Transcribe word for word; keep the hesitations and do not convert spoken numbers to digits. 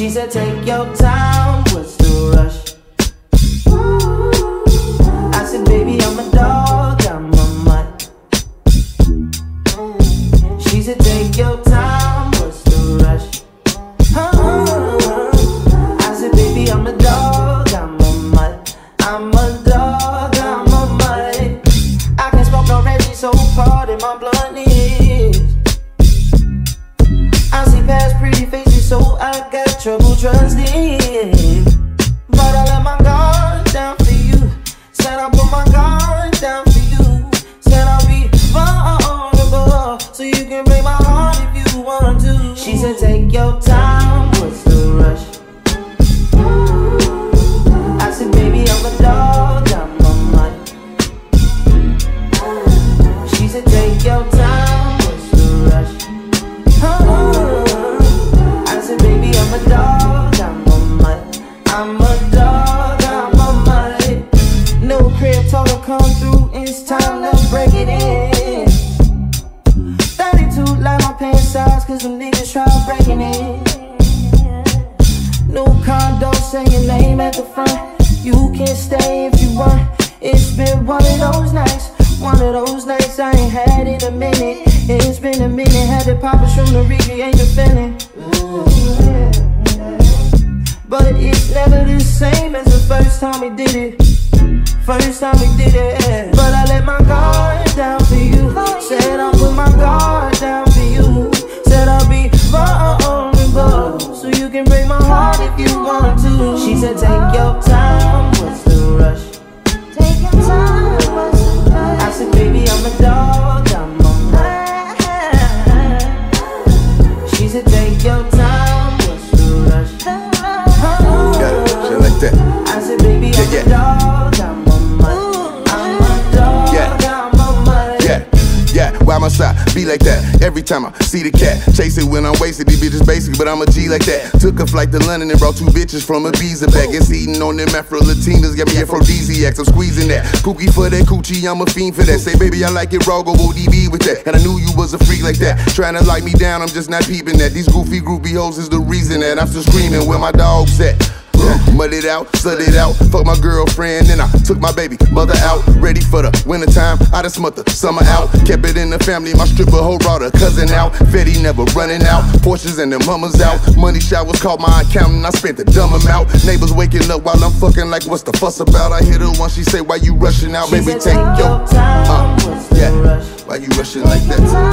She said take your time, what's the rush? I said baby I'm a dog, I'm a mutt. She said take your time, what's the rush? I said baby I'm a dog, I'm a mutt. I'm a dog, I'm a mutt. I can't smoke no Reggie, so part in my blunt is. I see past pretty faces, so I got trouble trusting. But I let my guard down for you. Said I put my guard down for you. Said I'll be vulnerable, so you can break my heart if you want to. She said take your time, what's the rush? I said baby I'm a dog, I'm a mutt. She said take your time, what's the rush? I said baby I'm a dog, I'm a mutt. I'm a dog, I'm a mutt. No crib talker come through, it's time to break it in. Thirty-two like my pants size, cause some niggas try breaking it. No condo, say your name at the front. You can stay if you want. It's been one of those nights, one of those nights I ain't had in a minute. It's been a minute, had to pop a shroom to recreate the feeling. But it's never the same as the first time we did it. First time we did it. But I let my guard down for you. Said I'll put my guard down for you. Said I'll be vulnerable, so you can break my heart if you want to. She said take your time, what's the rush? Take your time, what's the rush? I said baby I'm a dog, I'm a mutt. She said take your time, what's the rush? Yeah, shit like that. I said baby I'm yeah, yeah. a dog, I'm a mutt. I'm a dog, Yeah. I'm a mutt. Yeah, yeah, why my side be like that? Every time I see the cat, chase it when I'm wasted. These bitches basic, but I'm a G like that. Took a flight to London and brought two bitches from Ibiza back. It's eating on them Afro-Latinas, got me aphrodisiacs. I'm squeezing that. Kooky for that coochie, I'm a fiend for that. Say baby I like it raw, go O D B with that. And I knew you was a freak like that. Trying to lock me down, I'm just not peeping that. These goofy groupie hoes is the reason that I'm still screaming where my dog's at. Mud it out, slut it out, fuck my girlfriend, then I took my baby mother out. Ready for the wintertime, I done smut the summer out. Kept it in the family, my stripper hoe brought her cousin out. Fetty never running out, Porsches and them hummers out. Money showers called my accountant, I spent the dumb amount. Neighbors waking up while I'm fucking like what's the fuss about? I hit her once, she say why you rushing out? She Baby said, take your time, uh, what's the yeah. rush? Why you rushing like that?